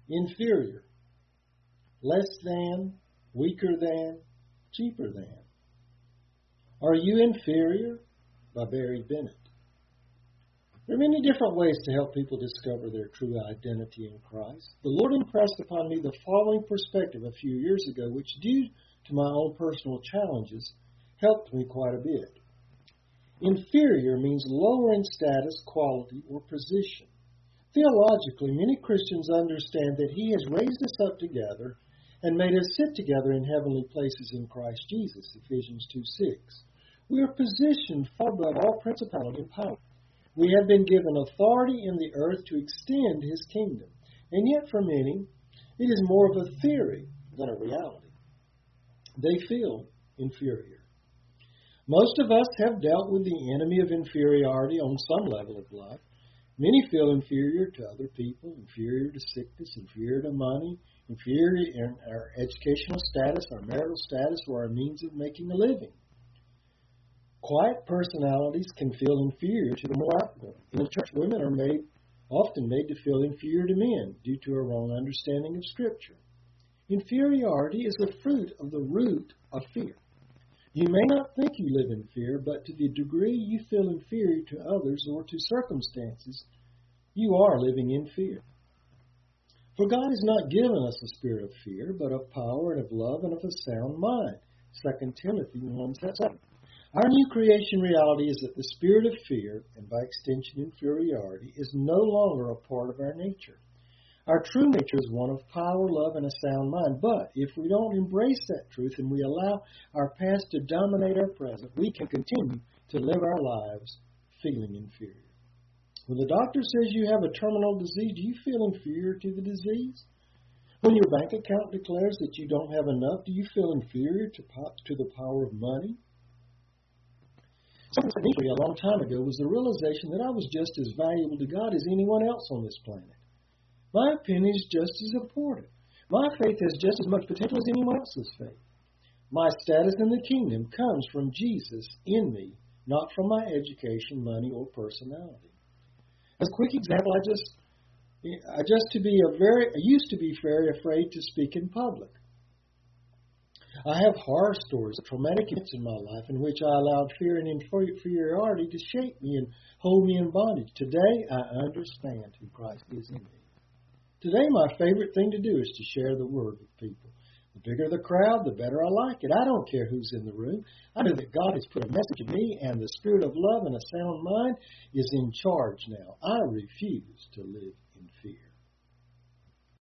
inferior, less than, weaker than, cheaper than. Are you inferior? By Barry Bennett. There are many different ways to help people discover their true identity in Christ. The Lord impressed upon me the following perspective a few years ago, which, due to my own personal challenges, helped me quite a bit. Inferior means lower in status, quality, or position. Theologically, many Christians understand that He has raised us up together and made us sit together in heavenly places in Christ Jesus, Ephesians 2:6. We are positioned far above all principality and power. We have been given authority in the earth to extend His kingdom. And yet for many, it is more of a theory than a reality. They feel inferior. Most of us have dealt with the enemy of inferiority on some level of life. Many feel inferior to other people, inferior to sickness, inferior to money, inferior in our educational status, our marital status, or our means of making a living. Quiet personalities can feel inferior to the more outgoing. In the church, women are often made to feel inferior to men due to a wrong understanding of Scripture. Inferiority is the fruit of the root of fear. You may not think you live in fear, but to the degree you feel inferior to others or to circumstances, you are living in fear. For God has not given us a spirit of fear, but of power and of love and of a sound mind. 2 Timothy 1:7. Our new creation reality is that the spirit of fear, and by extension inferiority, is no longer a part of our nature. Our true nature is one of power, love, and a sound mind. But if we don't embrace that truth and we allow our past to dominate our present, we can continue to live our lives feeling inferior. When the doctor says you have a terminal disease, do you feel inferior to the disease? When your bank account declares that you don't have enough, do you feel inferior to the power of money? Something that me a long time ago was the realization that I was just as valuable to God as anyone else on this planet. My opinion is just as important. My faith has just as much potential as anyone else's faith. My status in the kingdom comes from Jesus in me, not from my education, money, or personality. As a quick example, I used to be very afraid to speak in public. I have horror stories of traumatic events in my life in which I allowed fear and inferiority to shape me and hold me in bondage. Today, I understand who Christ is in me. Today, my favorite thing to do is to share the word with people. The bigger the crowd, the better I like it. I don't care who's in the room. I know that God has put a message in me, and the spirit of love and a sound mind is in charge now. I refuse to live